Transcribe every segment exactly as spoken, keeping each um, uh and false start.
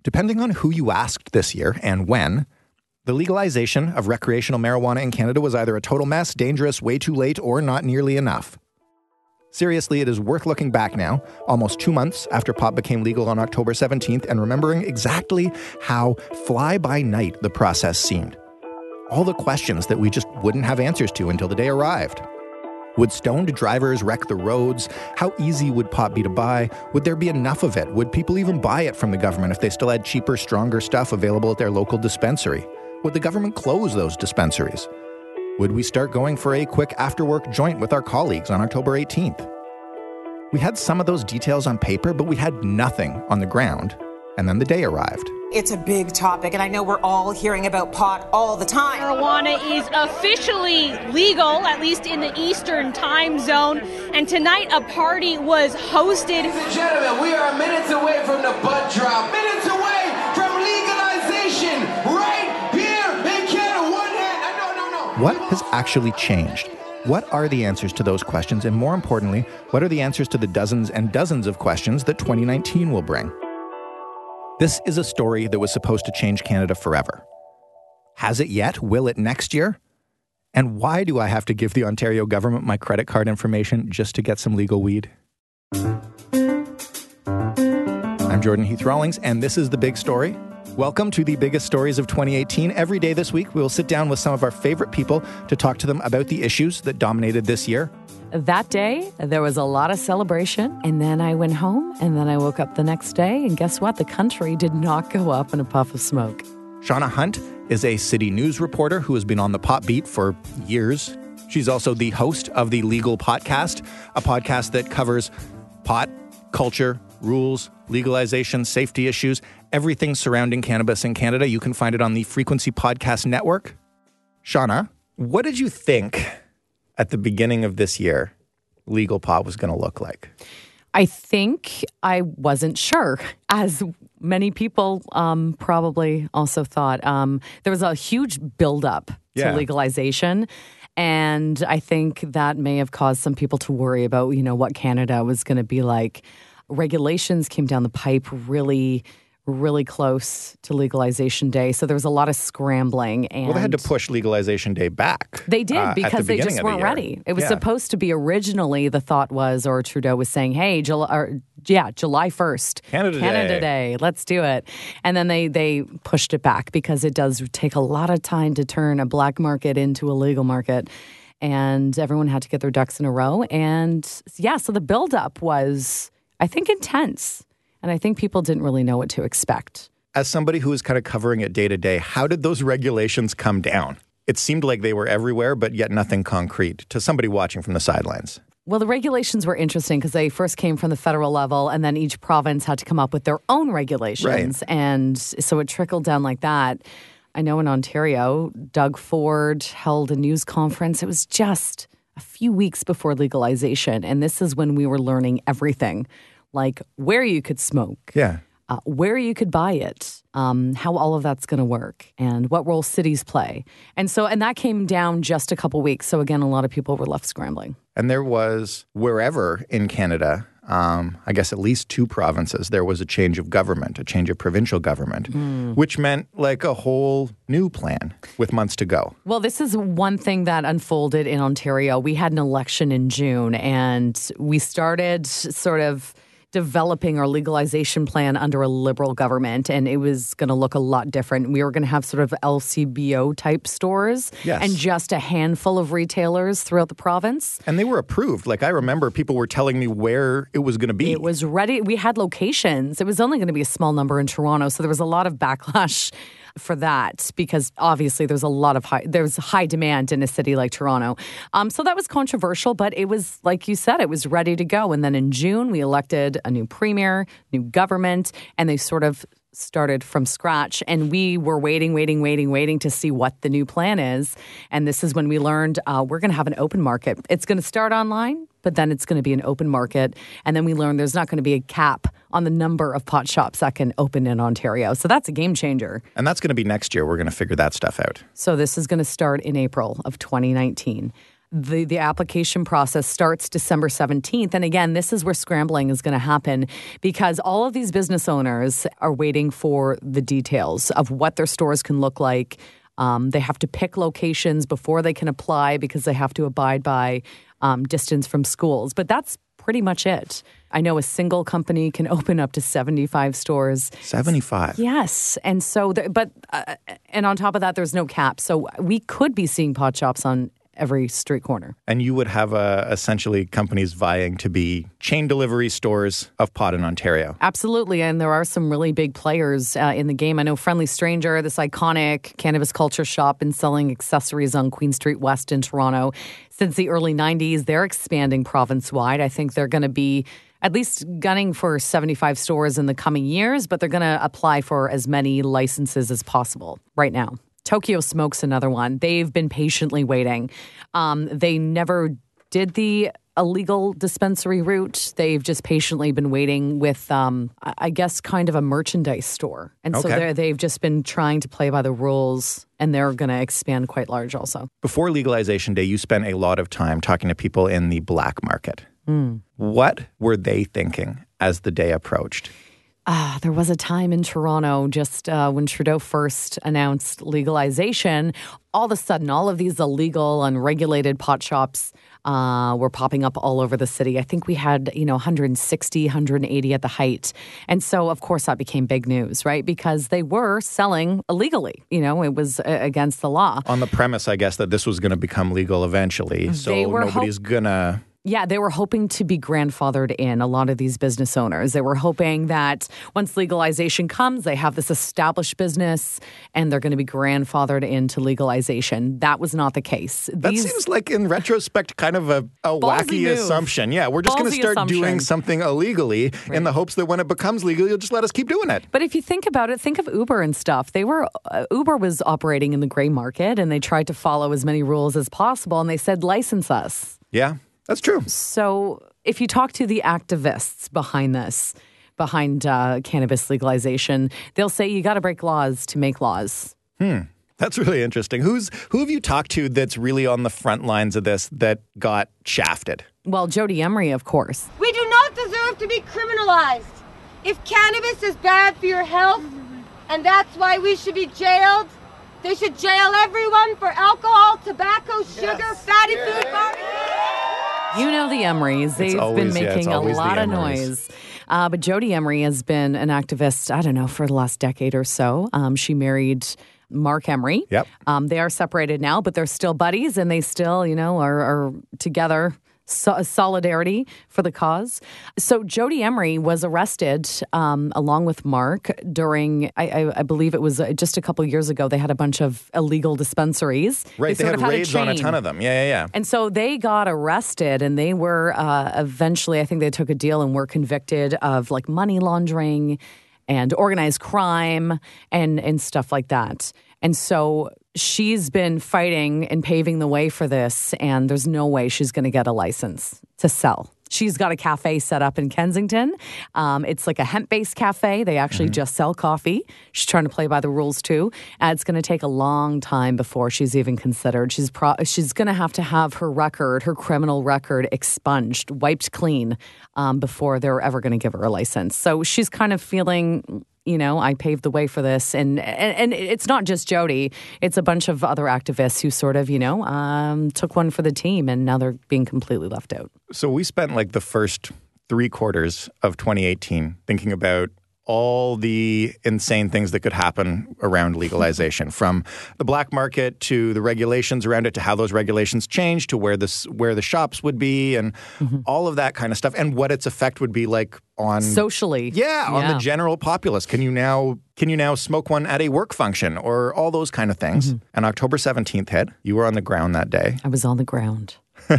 Depending on who you asked this year and when, the legalization of recreational marijuana in Canada was either a total mess, dangerous, way too late, or not nearly enough. Seriously, it is worth looking back now, almost two months after pot became legal on October seventeenth, and remembering exactly how fly-by-night the process seemed. All the questions that we just wouldn't have answers to until the day arrived. Would stoned drivers wreck the roads? How easy would pot be to buy? Would there be enough of it? Would people even buy it from the government if they still had cheaper, stronger stuff available at their local dispensary? Would the government close those dispensaries? Would we start going for a quick after-work joint with our colleagues on October eighteenth? We had some of those details on paper, but we had nothing on the ground. And then the day arrived. It's a big topic, and I know we're all hearing about pot all the time. Marijuana is officially legal, at least in the Eastern time zone. And tonight, a party was hosted. Ladies and gentlemen, we are minutes away from the bud drop. Minutes away from legalization right here in Canada. One hand. No, no, no. What has actually changed? What are the answers to those questions? And more importantly, what are the answers to the dozens and dozens of questions that twenty nineteen will bring? This is a story that was supposed to change Canada forever. Has it yet? Will it next year? And why do I have to give the Ontario government my credit card information just to get some legal weed? I'm Jordan Heath Rawlings, and this is The Big Story. Welcome to the biggest stories of twenty eighteen. Every day this week, we will sit down with some of our favorite people to talk to them about the issues that dominated this year. That day, there was a lot of celebration, and then I went home, and then I woke up the next day, and guess what? The country did not go up in a puff of smoke. Shauna Hunt is a city news reporter who has been on the pot beat for years. She's also the host of the Legal Podcast, a podcast that covers pot, culture, rules, legalization, safety issues, everything surrounding cannabis in Canada. You can find it on the Frequency Podcast Network. Shauna, what did you think at the beginning of this year legal pot was going to look like? I think I wasn't sure, as many people um, probably also thought. Um, there was a huge buildup yeah. to legalization. And I think that may have caused some people to worry about, you know, what Canada was going to be like. Regulations came down the pipe really, really close to legalization day. So there was a lot of scrambling. And well, they had to push legalization day back. They did uh, because the they just weren't the ready. It was yeah. supposed to be originally, the thought was, or Trudeau was saying, hey, July, or, yeah, July first. Canada, Canada Day. Day. Let's do it. And then they, they pushed it back because it does take a lot of time to turn a black market into a legal market. And everyone had to get their ducks in a row. And yeah, so the buildup was, I think, intense. And I think people didn't really know what to expect. As somebody who was kind of covering it day to day, how did those regulations come down? It seemed like they were everywhere, but yet nothing concrete to somebody watching from the sidelines. Well, the regulations were interesting because they first came from the federal level, and then each province had to come up with their own regulations. Right. And so it trickled down like that. I know in Ontario, Doug Ford held a news conference. It was just a few weeks before legalization. And this is when we were learning everything, like where you could smoke, yeah, uh, where you could buy it, um, how all of that's going to work, and what role cities play. And so, and that came down just a couple weeks. So again, a lot of people were left scrambling. And there was, wherever in Canada, um, I guess at least two provinces, there was a change of government, a change of provincial government, mm. which meant like a whole new plan with months to go. Well, this is one thing that unfolded in Ontario. We had an election in June, and we started sort of developing our legalization plan under a Liberal government, and it was going to look a lot different. We were going to have sort of L C B O type stores yes. and just a handful of retailers throughout the province. And they were approved. Like, I remember people were telling me where it was going to be. It was ready. We had locations. It was only going to be a small number in Toronto, so there was a lot of backlash for that because obviously there's a lot of high, there's high demand in a city like Toronto. Um, so that was controversial, but it was, like you said, it was ready to go. And then in June, we elected a new premier, new government, and they sort of started from scratch. And we were waiting, waiting, waiting, waiting to see what the new plan is. And this is when we learned uh, we're going to have an open market. It's going to start online, but then it's going to be an open market. And then we learned there's not going to be a cap on the number of pot shops that can open in Ontario. So that's a game changer. And that's going to be next year. We're going to figure that stuff out. So this is going to start in April of twenty nineteen. The the application process starts December seventeenth. And again, this is where scrambling is going to happen because all of these business owners are waiting for the details of what their stores can look like. Um, they have to pick locations before they can apply because they have to abide by um, distance from schools. But that's pretty much it. I know a single company can open up to seventy-five stores. seventy-five Yes. And so, there, but, uh, and on top of that, there's no cap. So we could be seeing pot shops on every street corner. And you would have uh, essentially companies vying to be chain delivery stores of pot in Ontario. Absolutely. And there are some really big players uh, in the game. I know Friendly Stranger, this iconic cannabis culture shop, been selling accessories on Queen Street West in Toronto since the early nineties. They're expanding province-wide. I think they're going to be at least gunning for seventy-five stores in the coming years, but they're going to apply for as many licenses as possible right now. Tokyo Smoke's another one. They've been patiently waiting. Um, they never did the illegal dispensary route. They've just patiently been waiting with, um, I guess, kind of a merchandise store. And so Okay. they've just been trying to play by the rules, and they're going to expand quite large also. Before legalization day, you spent a lot of time talking to people in the black market. Mm. What were they thinking as the day approached? Ah, there was a time in Toronto just uh, when Trudeau first announced legalization, all of a sudden, all of these illegal, unregulated pot shops uh, were popping up all over the city. I think we had, you know, one hundred sixty, one hundred eighty at the height. And so, of course, that became big news, right? Because they were selling illegally. You know, it was uh, against the law. On the premise, I guess, that this was going to become legal eventually. So They were nobody's hope- going to... Yeah, they were hoping to be grandfathered in, a lot of these business owners. They were hoping that once legalization comes, they have this established business and they're going to be grandfathered into legalization. That was not the case. That These, seems like, in retrospect, kind of a, a wacky move. assumption. Yeah, we're just going to Ballsy start assumption. doing something illegally in the hopes that when it becomes legal, you'll just let us keep doing it. But if you think about it, think of Uber and stuff. They were uh, Uber was operating in the gray market and they tried to follow as many rules as possible and they said, license us. Yeah, that's true. So if you talk to the activists behind this, behind uh, cannabis legalization, they'll say you got to break laws to make laws. Hmm. That's really interesting. Who's who have you talked to that's really on the front lines of this that got shafted? Well, Jody Emery, of course. We do not deserve to be criminalized. If cannabis is bad for your health, and that's why we should be jailed, they should jail everyone for alcohol, tobacco, sugar, Yes. fatty Yeah. food, barbecue. You know the Emerys. They've always- been yeah, it's making a always the lot of Emerys. noise. Uh, but Jody Emery has been an activist, I don't know, for the last decade or so. Um, she married Mark Emery. Yep. Um, they are separated now, but they're still buddies and they still, you know, are, are together. So, solidarity for the cause. So Jody Emery was arrested um, along with Mark during, I, I, I believe it was uh, just a couple years ago. They had a bunch of illegal dispensaries. Right, they, sort had of raids on a chain. ton of them. Yeah, yeah, yeah. And so they got arrested and they were uh, eventually, I think they took a deal and were convicted of like money laundering and organized crime and, and stuff like that. And so she's been fighting and paving the way for this, and there's no way she's going to get a license to sell. She's got a cafe set up in Kensington. Um, it's like a hemp-based cafe. They actually mm-hmm. just sell coffee. She's trying to play by the rules too. And it's going to take a long time before she's even considered. She's pro- she's going to have to have her record, her criminal record, expunged, wiped clean um, before they're ever going to give her a license. So she's kind of feeling, you know, I paved the way for this. And, and and it's not just Jody. It's a bunch of other activists who sort of, you know, um, took one for the team and now they're being completely left out. So we spent like the first three quarters of twenty eighteen thinking about all the insane things that could happen around legalization, from the black market to the regulations around it, to how those regulations change, to where this where the shops would be, and mm-hmm. all of that kind of stuff, and what its effect would be like on socially. Yeah, on yeah. the general populace. Can you now can you now smoke one at a work function, or all those kind of things? Mm-hmm. And October seventeenth hit. You were on the ground that day. I was on the ground.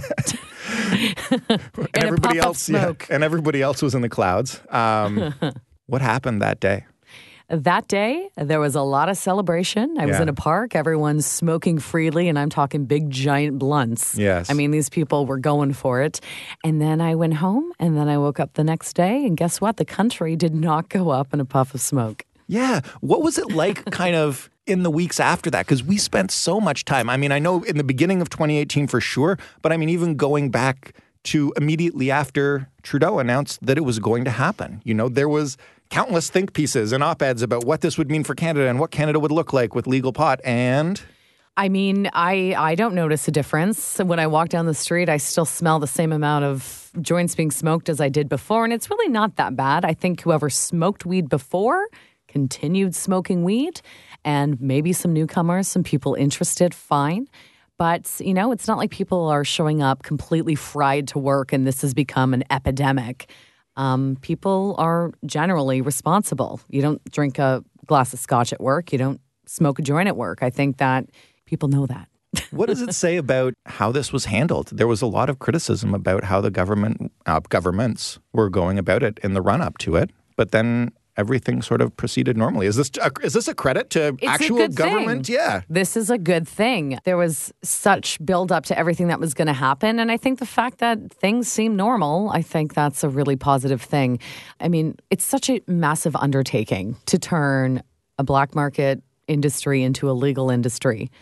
and everybody else, yeah, and everybody else was in the clouds. Um, what happened that day? That day, there was a lot of celebration. I was Yeah. in a park. Everyone's smoking freely, and I'm talking big, giant blunts. Yes. I mean, these people were going for it. And then I went home, and then I woke up the next day, and guess what? The country did not go up in a puff of smoke. Yeah. What was it like kind of in the weeks after that? Because we spent so much time. I mean, I know in the beginning of twenty eighteen for sure, but I mean, even going back to immediately after Trudeau announced that it was going to happen. You know, there was countless think pieces and op-eds about what this would mean for Canada and what Canada would look like with legal pot. And I mean, I, I don't notice a difference. When I walk down the street, I still smell the same amount of joints being smoked as I did before. And it's really not that bad. I think whoever smoked weed before continued smoking weed, and maybe some newcomers, some people interested, fine. But, you know, it's not like people are showing up completely fried to work and this has become an epidemic. Um, people are generally responsible. You don't drink a glass of scotch at work. You don't smoke a joint at work. I think that people know that. What does it say about how this was handled? There was a lot of criticism about how the government uh, governments were going about it in the run-up to it, but then everything sort of proceeded normally. Is this a, is this a credit to It's actual a good government? Thing. Yeah. This is a good thing. There was such build-up to everything that was going to happen, and I think the fact that things seem normal, I think that's a really positive thing. I mean, it's such a massive undertaking to turn a black market industry into a legal industry.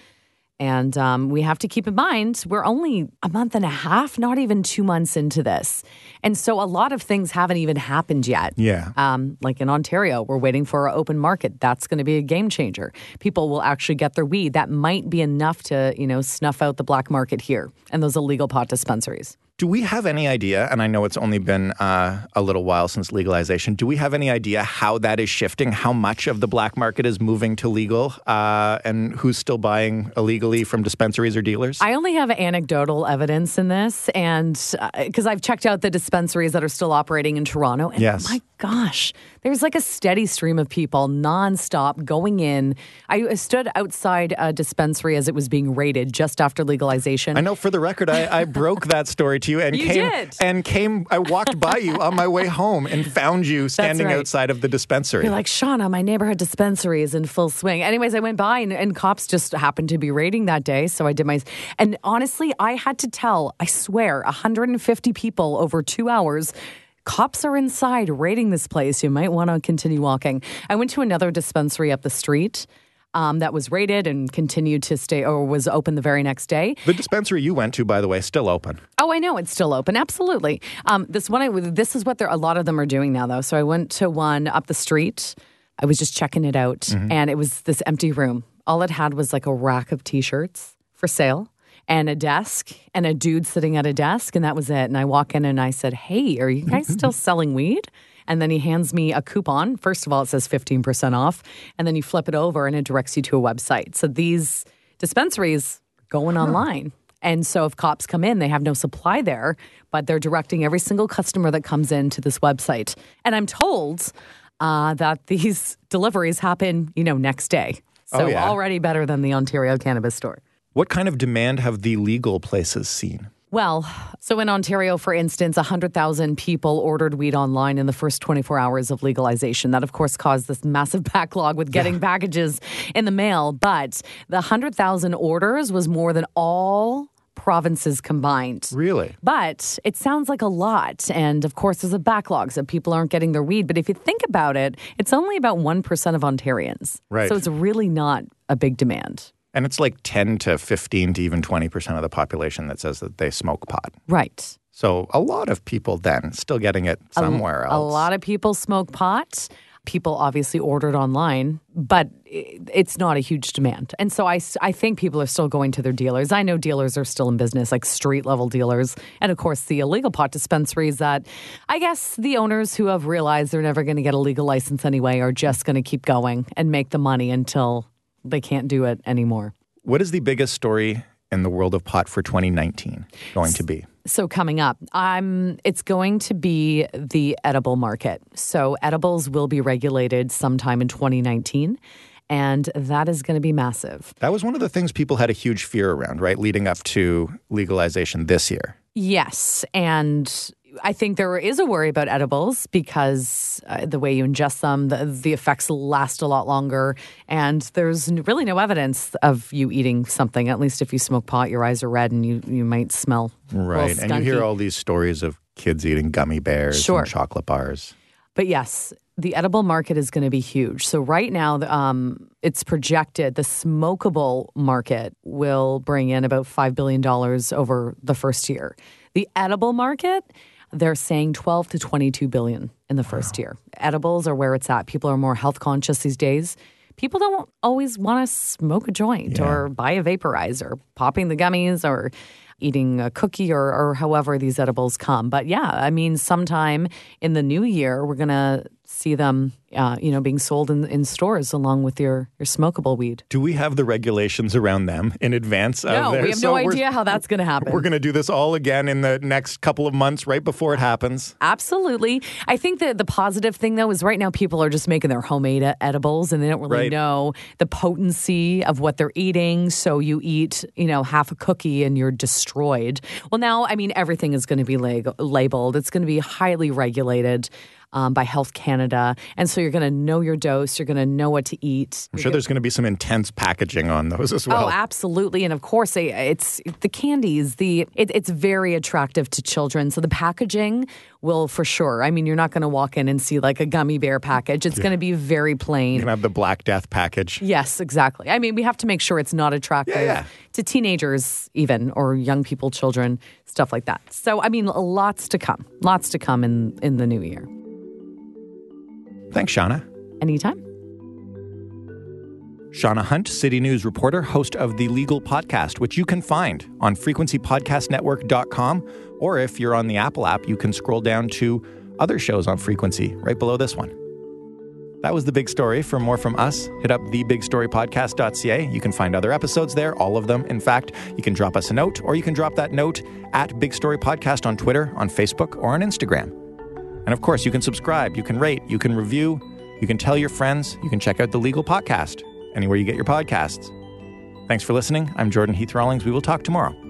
And um, we have to keep in mind, we're only a month and a half, not even two months into this. And so a lot of things haven't even happened yet. Yeah. Um, like in Ontario, we're waiting for our open market. That's going to be a game changer. People will actually get their weed. That might be enough to, you know, snuff out the black market here and those illegal pot dispensaries. Do we have any idea, and I know it's only been uh, a little while since legalization, do we have any idea how that is shifting, how much of the black market is moving to legal, uh, and who's still buying illegally from dispensaries or dealers? I only have anecdotal evidence in this, and because uh, I've checked out the dispensaries that are still operating in Toronto, and yes. my gosh, there's like a steady stream of people nonstop going in. I stood outside a dispensary as it was being raided just after legalization. I know, for the record, I, I broke that story to you and You came did. and came. I walked by you on my way home and found you standing right. outside of the dispensary. You're like, Shauna, my neighborhood dispensary is in full swing. Anyways, I went by and, and cops just happened to be raiding that day. So I did my, and honestly, I had to tell, I swear, one hundred fifty people over two hours. Cops are inside raiding this place. You might want to continue walking. I went to another dispensary up the street um, that was raided and continued to stay, or was open the very next day. The dispensary you went to, by the way, still open. Oh, I know. It's still open. Absolutely. Um, this one, I, this is what a lot of them are doing now, though. So I went to one up the street. I was just checking it out. Mm-hmm. And it was this empty room. All it had was like a rack of T-shirts for sale and a desk and a dude sitting at a desk. And that was it. And I walk in and I said, hey, are you guys still selling weed? And then he hands me a coupon. First of all, it says fifteen percent off. And then you flip it over and it directs you to a website. So these dispensaries are going huh. online. And so if cops come in, they have no supply there, but they're directing every single customer that comes in to this website. And I'm told uh, that these deliveries happen, you know, next day. So oh, yeah. already better than the Ontario Cannabis Store. What kind of demand have the legal places seen? Well, so in Ontario, for instance, one hundred thousand people ordered weed online in the first twenty-four hours of legalization. That, of course, caused this massive backlog with getting yeah. packages in the mail. But the one hundred thousand orders was more than all provinces combined. Really? But it sounds like a lot. And, of course, there's a backlog, so people aren't getting their weed. But if you think about it, it's only about one percent of Ontarians. Right. So it's really not a big demand. And it's like ten to fifteen to even twenty percent of the population that says that they smoke pot. Right. So a lot of people then still getting it somewhere a, else. A lot of people smoke pot. People obviously ordered online, but it's not a huge demand. And so I, I think people are still going to their dealers. I know dealers are still in business, like street-level dealers. And, of course, the illegal pot dispensaries that I guess the owners who have realized they're never going to get a legal license anyway are just going to keep going and make the money until they can't do it anymore. What is the biggest story in the world of pot for twenty nineteen going to be? So coming up, um, it's going to be the edible market. So edibles will be regulated sometime in twenty nineteen, and that is going to be massive. That was one of the things people had a huge fear around, right, leading up to legalization this year. Yes, and I think there is a worry about edibles because uh, the way you ingest them, the, the effects last a lot longer. And there's really no evidence of you eating something. At least if you smoke pot, your eyes are red and you, you might smell right. And you hear all these stories of kids eating gummy bears sure. and chocolate bars. But yes, the edible market is going to be huge. So right now, um, it's projected the smokable market will bring in about five billion dollars over the first year. The edible market, they're saying twelve to twenty-two billion in the first wow. year. Edibles are where it's at. People are more health conscious these days. People don't always want to smoke a joint yeah. or buy a vaporizer, popping the gummies or eating a cookie or, or however these edibles come. But yeah, I mean, sometime in the new year, we're going to see them, uh, you know, being sold in, in stores along with your, your smokable weed. Do we have the regulations around them in advance? No, of their, we have so no idea how that's going to happen. We're going to do this all again in the next couple of months right before it happens. Absolutely. I think that the positive thing, though, is right now people are just making their homemade edibles and they don't really right. know the potency of what they're eating. So you eat, you know, half a cookie and you're destroyed. Well, now, I mean, everything is going to be lag- labeled. It's going to be highly regulated. Um, by Health Canada. And so you're going to know your dose. You're going to know what to eat. I'm you're sure gonna... there's going to be some intense packaging on those as well. Oh, absolutely. And of course, it's the candies. The it, It's very attractive to children. So the packaging will for sure. I mean, you're not going to walk in and see like a gummy bear package. It's yeah. going to be very plain. You're going to have the Black Death package. Yes, exactly. I mean, we have to make sure it's not attractive yeah, yeah. to teenagers even or young people, children, stuff like that. So, I mean, lots to come. Lots to come in, in the new year. Thanks, Shauna. Anytime. Shauna Hunt, City News reporter, host of the Legal Podcast, which you can find on frequency podcast network dot com. Or if you're on the Apple app, you can scroll down to other shows on Frequency right below this one. That was The Big Story. For more from us, hit up the big story podcast dot c a. You can find other episodes there, all of them. In fact, you can drop us a note, or you can drop that note at Big Story Podcast on Twitter, on Facebook, or on Instagram. And of course, you can subscribe, you can rate, you can review, you can tell your friends, you can check out the Legal Podcast, anywhere you get your podcasts. Thanks for listening. I'm Jordan Heath Rawlings. We will talk tomorrow.